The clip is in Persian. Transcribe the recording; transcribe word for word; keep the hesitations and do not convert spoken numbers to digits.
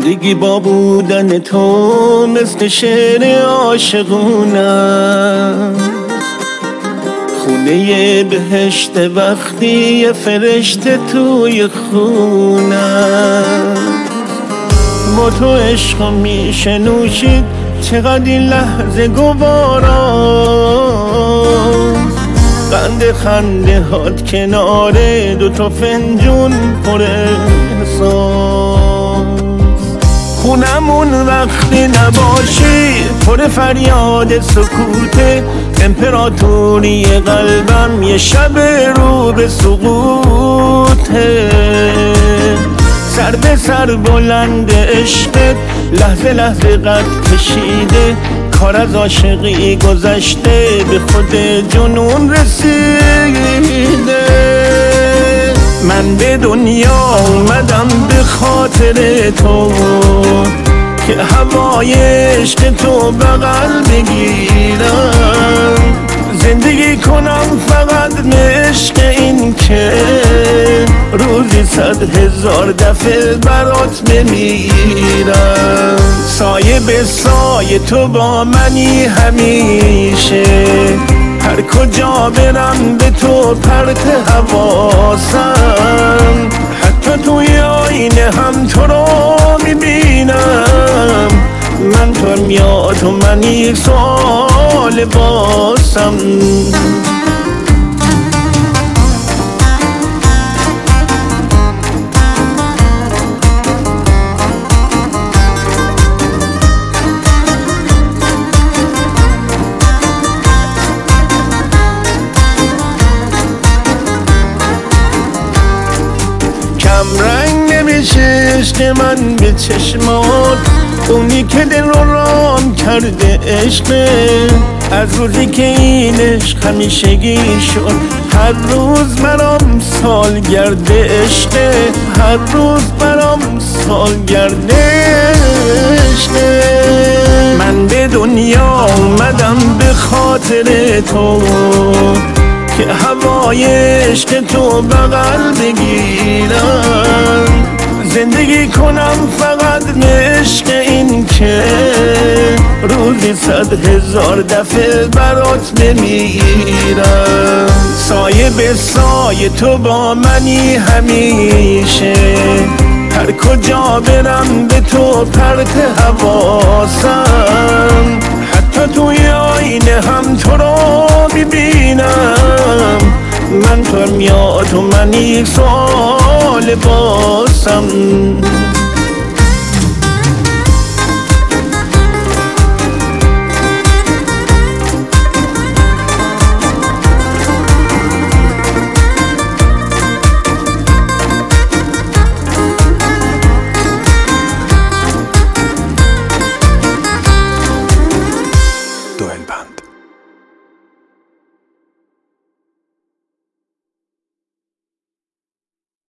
زندگی با بودن تو مثل شعر عاشقونم، خونه بهشت وقتی یه فرشته توی خونم. با تو عشق میشه نوشید چقدر این لحظه گوارا، قند خنده هات کناره دو تا فنجون پر احساس. خونمون وقتی نباشی پر فریاد سکوته، امپراتوری قلبم یه شب رو به سقوطه. سر به سر بلند عشقت لحظه لحظه قد کشیده، کار از عاشقی گذشته به خود جنون رسیده. من به دنیا اومدم به خاطر تو که هوای عشق تو بغل بگیرم، زندگی کنم فقط عشق این که روزی صد هزار دفعه برات بمیرم. سایه به سایه تو با منی همیشه، هر کجا برم به تو پرت حواسم، حتی توی آینه هم تو رو میبینم. من تو میاد و من یک سوال باسم. رنگ نمیشه عشق من به چشمات، اونی که دل رو رام کرده عشقه. از روزی که این عشق همیشگی شد، هر روز برام سالگرد عشقه، هر روز برام سالگرد عشقه. من به دنیا اومدم به خاطر تو که هوای عشق تو بغل بگیرم، زندگی کنم فقط عشق این که روزی صد هزار دفعه برات بمیرم. سایه به سایه تو با منی همیشه، هر کجا برم به تو پرت حواسم، حتی توی آینه هم تو رو میبینم. من تو میاد و من یک سوال باسم.